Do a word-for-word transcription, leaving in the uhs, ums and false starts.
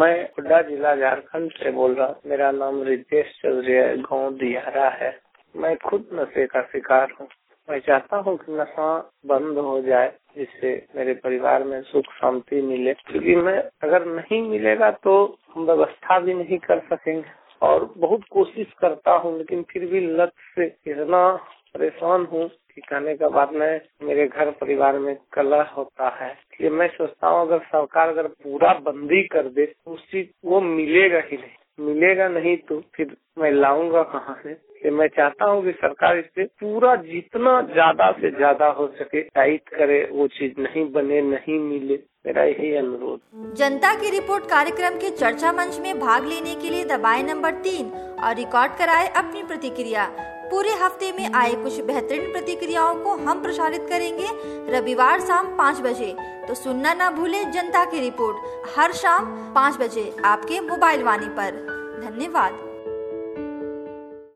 मैं हुड्डा जिला झारखंड से बोल रहा हूँ। मेरा नाम रितेश चौधरी है, गाँव दियारा है। मैं खुद नशे का शिकार हूँ। मैं चाहता हूँ कि नशा बंद हो जाए, जिससे मेरे परिवार में सुख शांति मिले, क्योंकि मैं अगर नहीं मिलेगा तो हम व्यवस्था भी नहीं कर सकेंगे। और बहुत कोशिश करता हूँ, लेकिन फिर भी लत से इतना परेशान हूँ कि कहने का बात नहीं। मेरे घर परिवार में कलह होता है। ये मैं सोचता हूँ अगर सरकार अगर पूरा बंदी कर दे तो उस चीज वो मिलेगा ही नहीं। मिलेगा नहीं तो फिर मैं लाऊंगा कहाँ से। ये मैं चाहता हूँ कि सरकार इससे पूरा जितना ज्यादा से ज्यादा हो सके टाइट करे, वो चीज नहीं बने, नहीं मिले। मेरा यही अनुरोध। जनता की रिपोर्ट कार्यक्रम के चर्चा मंच में भाग लेने के लिए दबाए नंबर तीन और रिकॉर्ड कराए अपनी प्रतिक्रिया। पूरे हफ्ते में आए कुछ बेहतरीन प्रतिक्रियाओं को हम प्रसारित करेंगे रविवार शाम पाँच बजे। तो सुनना ना भूले जनता की रिपोर्ट हर शाम पाँच बजे आपके मोबाइल वाणी पर। धन्यवाद।